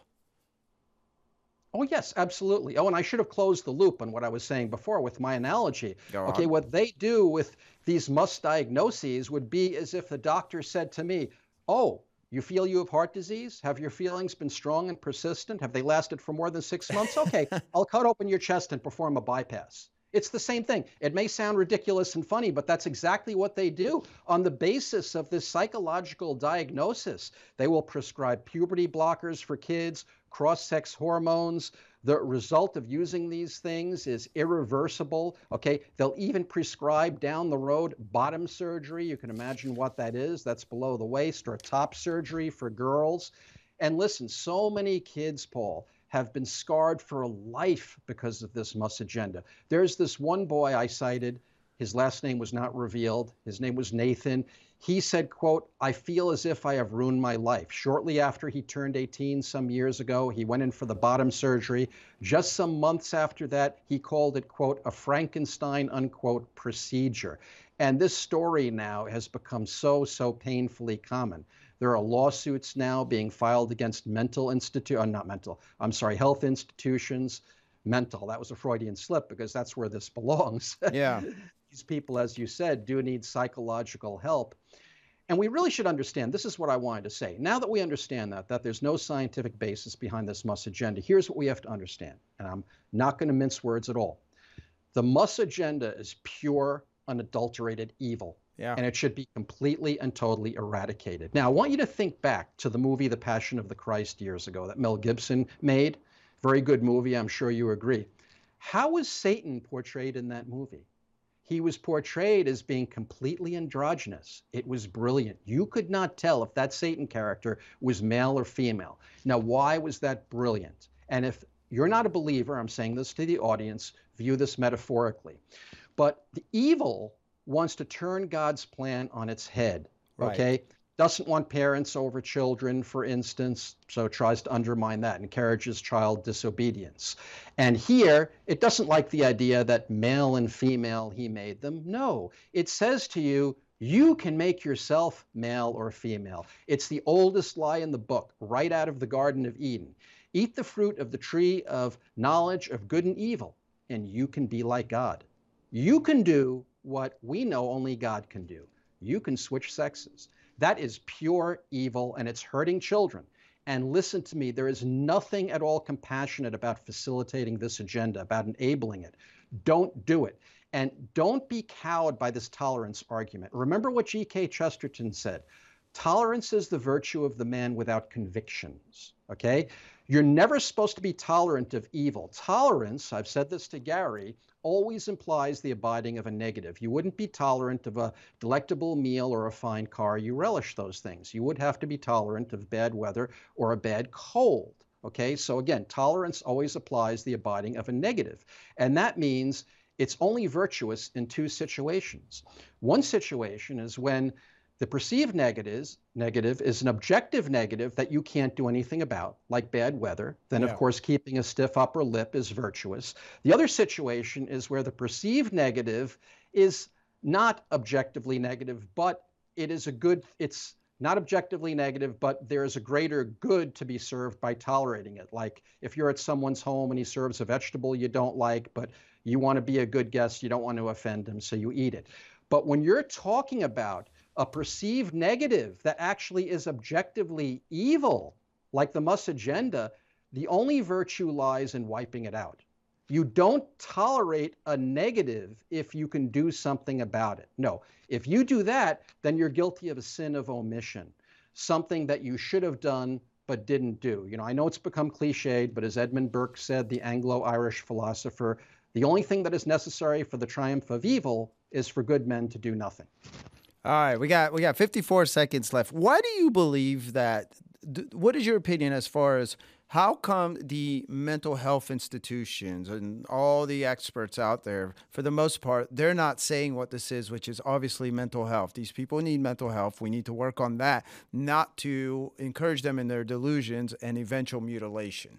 Oh, yes, absolutely. Oh, and I should have closed the loop on what I was saying before with my analogy. Go okay, on. What they do with these Muss diagnoses would be as if the doctor said to me, oh, you feel you have heart disease? Have your feelings been strong and persistent? Have they lasted for more than six months? Okay, I'll cut open your chest and perform a bypass. It's the same thing. It may sound ridiculous and funny, but that's exactly what they do. On the basis of this psychological diagnosis, they will prescribe puberty blockers for kids, cross-sex hormones. The result of using these things is irreversible, okay? They'll even prescribe down the road bottom surgery. You can imagine what that is. That's below the waist, or top surgery for girls. And listen, so many kids, Paul, have been scarred for life because of this Muss agenda. There's this one boy I cited. His last name was not revealed. His name was Nathan. He said, quote, "I feel as if I have ruined my life." Shortly after he turned eighteen some years ago, he went in for the bottom surgery. Just some months after that, he called it, quote, "a Frankenstein," unquote, procedure. And this story now has become so, so painfully common. There are lawsuits now being filed against mental institute, uh, not mental, I'm sorry, health institutions. Mental, that was a Freudian slip because that's where this belongs. Yeah. These people, as you said, do need psychological help. And we really should understand, this is what I wanted to say. Now that we understand that, that there's no scientific basis behind this Muss agenda, here's what we have to understand. And I'm not going to mince words at all. The Muss agenda is pure, unadulterated evil. Yeah. And it should be completely and totally eradicated. Now, I want you to think back to the movie The Passion of the Christ years ago that Mel Gibson made. Very good movie, I'm sure you agree. How was Satan portrayed in that movie? He was portrayed as being completely androgynous. It was brilliant. You could not tell if that Satan character was male or female. Now, why was that brilliant? And if you're not a believer, I'm saying this to the audience, view this metaphorically. But the evil wants to turn God's plan on its head, okay? Right. Doesn't want parents over children, for instance, so tries to undermine that, encourages child disobedience. And here, it doesn't like the idea that male and female, he made them. No, it says to you, you can make yourself male or female. It's the oldest lie in the book, right out of the Garden of Eden. Eat the fruit of the tree of knowledge of good and evil, and you can be like God. You can do what we know only God can do. You can switch sexes. That is pure evil, and it's hurting children. And listen to me, there is nothing at all compassionate about facilitating this agenda, about enabling it. Don't do it. And don't be cowed by this tolerance argument. Remember what G K Chesterton said. Tolerance is the virtue of the man without convictions, okay? You're never supposed to be tolerant of evil. Tolerance, I've said this to Gary, always implies the abiding of a negative. You wouldn't be tolerant of a delectable meal or a fine car. You relish those things. You would have to be tolerant of bad weather or a bad cold, okay? So again, tolerance always applies the abiding of a negative. And that means it's only virtuous in two situations. One situation is when the perceived negatives, negative is an objective negative that you can't do anything about, like bad weather. Then, yeah. Of course, keeping a stiff upper lip is virtuous. The other situation is where the perceived negative is not objectively negative, but it is a good, it's not objectively negative, but there is a greater good to be served by tolerating it. Like if you're at someone's home and he serves a vegetable you don't like, but you want to be a good guest, you don't want to offend him, so you eat it. But when you're talking about a perceived negative that actually is objectively evil, like the Muss agenda, the only virtue lies in wiping it out. You don't tolerate a negative if you can do something about it. No, if you do that, then you're guilty of a sin of omission, something that you should have done but didn't do. You know, I know it's become cliched, but as Edmund Burke said, the Anglo-Irish philosopher, the only thing that is necessary for the triumph of evil is for good men to do nothing. All right, we got we got fifty-four seconds left. Why do you believe that? Th- what is your opinion as far as how come the mental health institutions and all the experts out there, for the most part, they're not saying what this is, which is obviously mental health. These people need mental health. We need to work on that, not to encourage them in their delusions and eventual mutilation.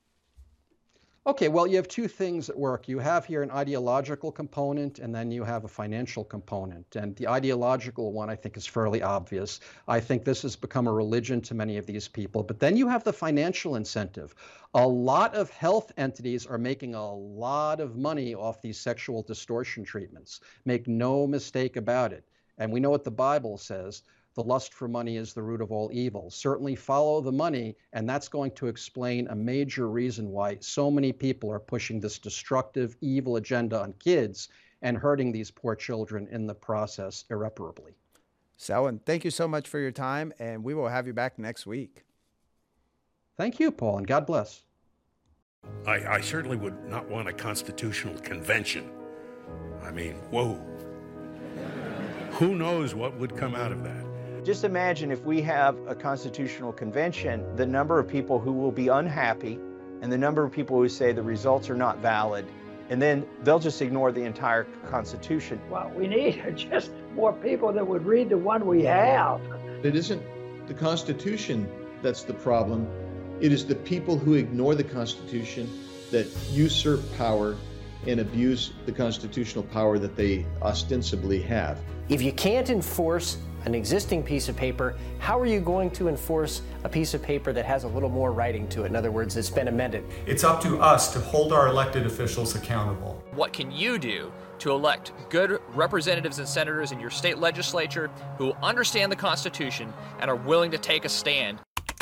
Okay, well, you have two things at work. You have here an ideological component, and then you have a financial component. And the ideological one, I think, is fairly obvious. I think this has become a religion to many of these people. But then you have the financial incentive. A lot of health entities are making a lot of money off these sexual distortion treatments. Make no mistake about it. And we know what the Bible says. The lust for money is the root of all evil. Certainly follow the money, and that's going to explain a major reason why so many people are pushing this destructive, evil agenda on kids and hurting these poor children in the process irreparably. Selwyn, thank you so much for your time, and we will have you back next week. Thank you, Paul, and God bless. I, I certainly would not want a constitutional convention. I mean, whoa. Who knows what would come out of that? Just imagine if we have a constitutional convention, the number of people who will be unhappy and the number of people who say the results are not valid, and then they'll just ignore the entire Constitution. What we need are just more people that would read the one we have. It isn't the Constitution that's the problem. It is the people who ignore the Constitution that usurp power and abuse the constitutional power that they ostensibly have. If you can't enforce an existing piece of paper, how are you going to enforce a piece of paper that has a little more writing to it? In other words, it's been amended. It's up to us to hold our elected officials accountable. What can you do to elect good representatives and senators in your state legislature who understand the Constitution and are willing to take a stand?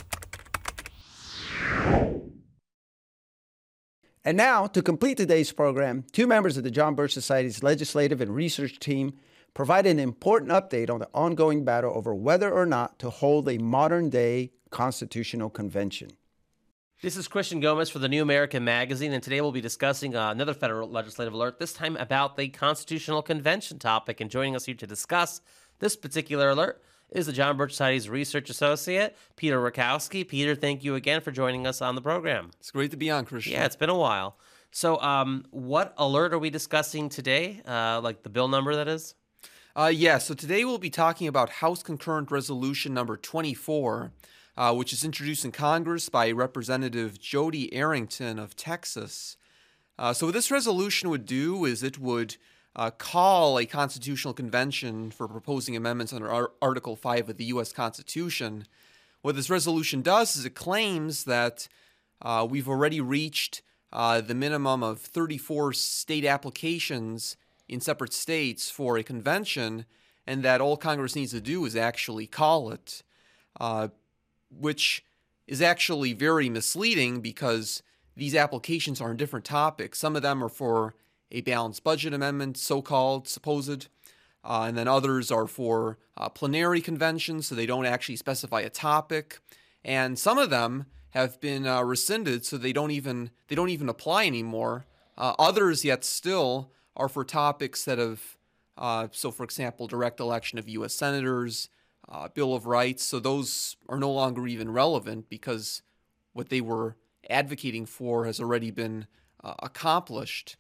And now, to complete today's program, two members of the John Birch Society's legislative and research team provide an important update on the ongoing battle over whether or not to hold a modern-day constitutional convention. This is Christian Gomez for the New American Magazine, and today we'll be discussing uh, another federal legislative alert, this time about the Constitutional Convention topic. And joining us here to discuss this particular alert is the John Birch Society's research associate, Peter Rakowski. Peter, thank you again for joining us on the program. It's great to be on, Christian. Yeah, it's been a while. So um, what alert are we discussing today, uh, like the bill number that is? Uh, yeah, so today we'll be talking about House Concurrent Resolution number twenty-four, uh, which is introduced in Congress by Representative Jody Arrington of Texas. Uh, so what this resolution would do is it would uh, call a constitutional convention for proposing amendments under Ar- Article five of the U S Constitution. What this resolution does is it claims that uh, we've already reached uh, the minimum of thirty-four state applications in separate states for a convention, and that all Congress needs to do is actually call it, uh, which is actually very misleading because these applications are on different topics. Some of them are for a balanced budget amendment, so-called, supposed, uh, and then others are for uh, plenary conventions, so they don't actually specify a topic. And some of them have been uh, rescinded, so they don't even they don't even apply anymore. Uh, others, yet still, are for topics that have, uh, so for example, direct election of U S senators, uh, Bill of Rights. So those are no longer even relevant because what they were advocating for has already been uh, accomplished.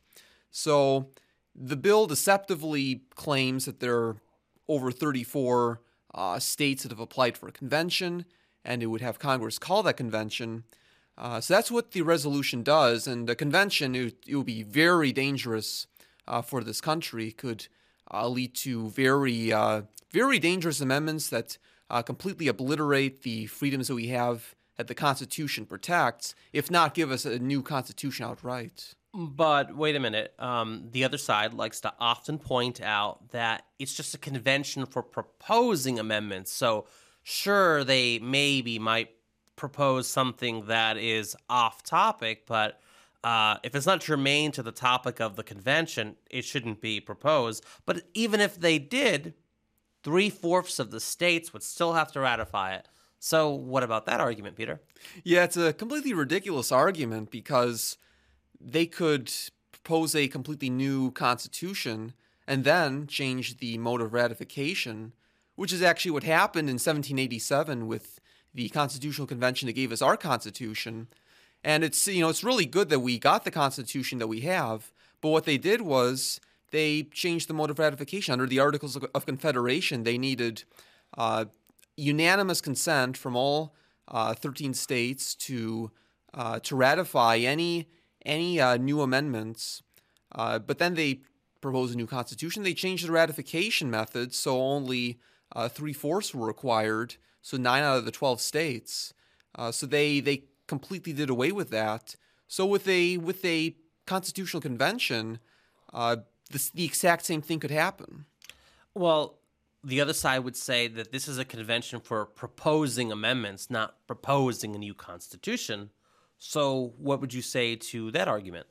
So the bill deceptively claims that there are over thirty-four uh, states that have applied for a convention, and it would have Congress call that convention. Uh, so that's what the resolution does, and a convention, it, it would be very dangerous uh, for this country, could uh, lead to very, uh, very dangerous amendments that uh, completely obliterate the freedoms that we have that the Constitution protects, if not give us a new Constitution outright. But wait a minute. Um, the other side likes to often point out that it's just a convention for proposing amendments. So sure, they maybe might propose something that is off topic, but uh, if it's not germane to the topic of the convention, it shouldn't be proposed. But even if they did, three-fourths of the states would still have to ratify it. So what about that argument, Peter? Yeah, it's a completely ridiculous argument because they could propose a completely new constitution and then change the mode of ratification, which is actually what happened in seventeen eighty-seven with the Constitutional Convention that gave us our Constitution. And it's, you know, it's really good that we got the Constitution that we have, but what they did was they changed the mode of ratification. Under the Articles of Confederation, they needed uh, unanimous consent from all uh, thirteen states to uh, to ratify any any uh, new amendments, uh, but then they proposed a new constitution. They changed the ratification method, so only uh, three-fourths were required, so nine out of the twelve states. Uh, so they they completely did away with that. So with a with a constitutional convention, uh, this, the exact same thing could happen. Well, the other side would say that this is a convention for proposing amendments, not proposing a new constitution. So what would you say to that argument?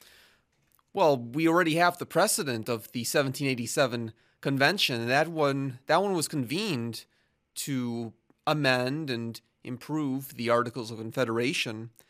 Well, we already have the precedent of the seventeen eighty-seven convention. That one, that one was convened to amend and improve the Articles of Confederation.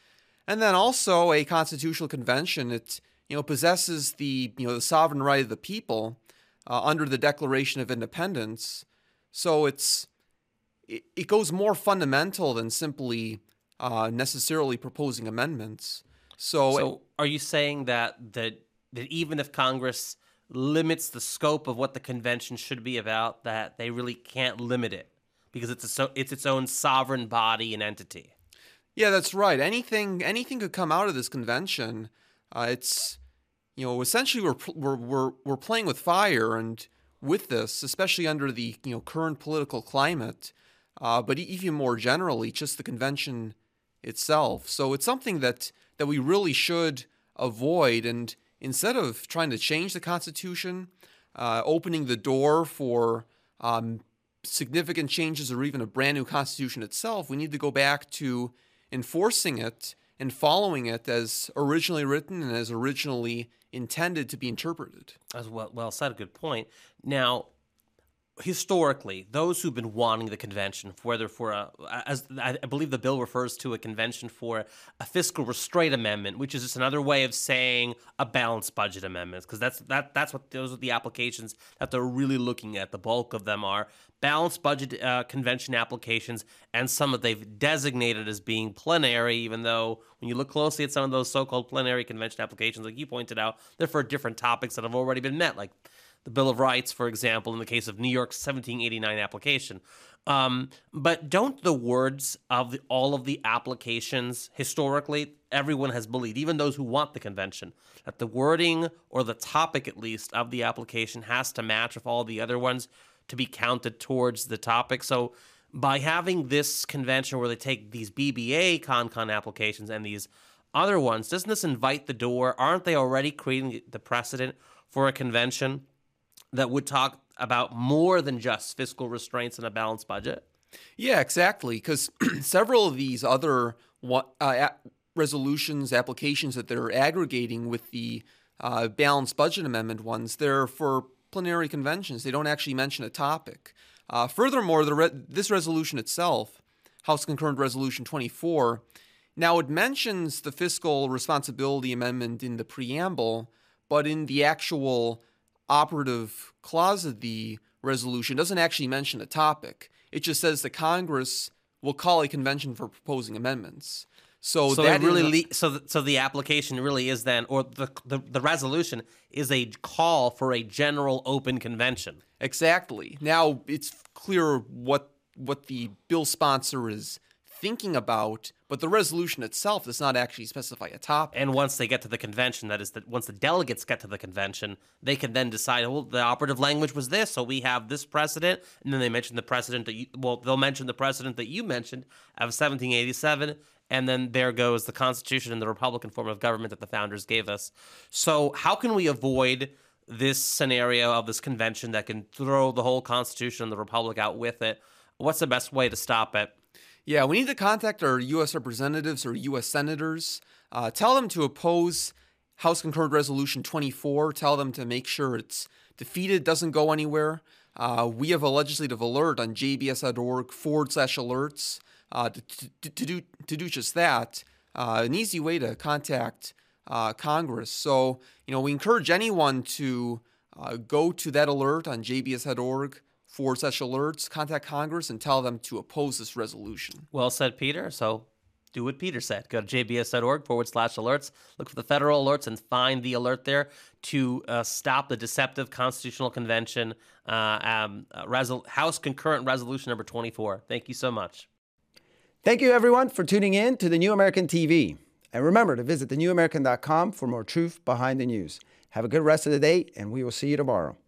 And then also a constitutional convention, it you know possesses the you know the sovereign right of the people uh, under the Declaration of Independence. So it's it, it goes more fundamental than simply uh, necessarily proposing amendments. So, so it, are you saying that that that even if Congress limits the scope of what the convention should be about, that they really can't limit it because it's a, so it's its own sovereign body and entity? Yeah, that's right. Anything anything could come out of this convention. Uh, it's you know essentially we're we're we're we're playing with fire, and with this, especially under the you know current political climate, uh, but even more generally, just the convention itself. So it's something that that we really should avoid. And instead of trying to change the Constitution, uh, opening the door for um, significant changes or even a brand new Constitution itself, we need to go back to enforcing it and following it as originally written and as originally intended to be interpreted. As well, well said, a good point. Now, historically, those who've been wanting the convention, whether for a, as I believe the bill refers to a convention for a fiscal restraint amendment, which is just another way of saying a balanced budget amendment, because that's that that's what those are the applications that they're really looking at. The bulk of them are balanced budget uh, convention applications, and some that they've designated as being plenary, even though when you look closely at some of those so-called plenary convention applications, like you pointed out, they're for different topics that have already been met, like the Bill of Rights, for example, in the case of New York's seventeen eighty-nine application. Um, but don't the words of the, all of the applications, historically, everyone has believed, even those who want the convention, that the wording or the topic, at least, of the application has to match with all the other ones to be counted towards the topic. So by having this convention where they take these B B A CONCON applications and these other ones, doesn't this invite the door? Aren't they already creating the precedent for a convention that would talk about more than just fiscal restraints and a balanced budget? Yeah, exactly. Because several of these other uh, resolutions, applications that they're aggregating with the uh, balanced budget amendment ones, they're for plenary conventions. They don't actually mention a topic. Uh, furthermore, the re- this resolution itself, House Concurrent Resolution twenty-four, now it mentions the fiscal responsibility amendment in the preamble, but in the actual operative clause of the resolution doesn't actually mention a topic. It just says the Congress will call a convention for proposing amendments. So, so that really, is, le- so the, so the application really is then, or the, the the resolution is a call for a general open convention. Exactly. Now it's clear what what the bill sponsor is thinking about, but the resolution itself does not actually specify a topic. And once they get to the convention, that is, that once the delegates get to the convention, they can then decide, well, the operative language was this, so we have this precedent, and then they mention the precedent that you, well, they'll mention the precedent that you mentioned of seventeen eighty-seven, and then there goes the Constitution and the Republican form of government that the founders gave us. So how can we avoid this scenario of this convention that can throw the whole Constitution and the Republic out with it? What's the best way to stop it? Yeah, we need to contact our U S representatives or U S senators. Uh, tell them to oppose House Concurrent Resolution twenty-four. Tell them to make sure it's defeated, doesn't go anywhere. Uh, we have a legislative alert on jbs.org forward slash alerts uh, to, to, to, do, to do just that. Uh, an easy way to contact uh, Congress. So, you know, we encourage anyone to uh, go to that alert on jbs.org forward slash alerts, contact Congress, and tell them to oppose this resolution. Well said, Peter. So do what Peter said. Go to jbs.org forward slash alerts. Look for the federal alerts and find the alert there to uh, stop the deceptive constitutional convention, uh, um, uh, resol- House Concurrent Resolution number twenty-four. Thank you so much. Thank you, everyone, for tuning in to The New American T V. And remember to visit the new american dot com for more truth behind the news. Have a good rest of the day, and we will see you tomorrow.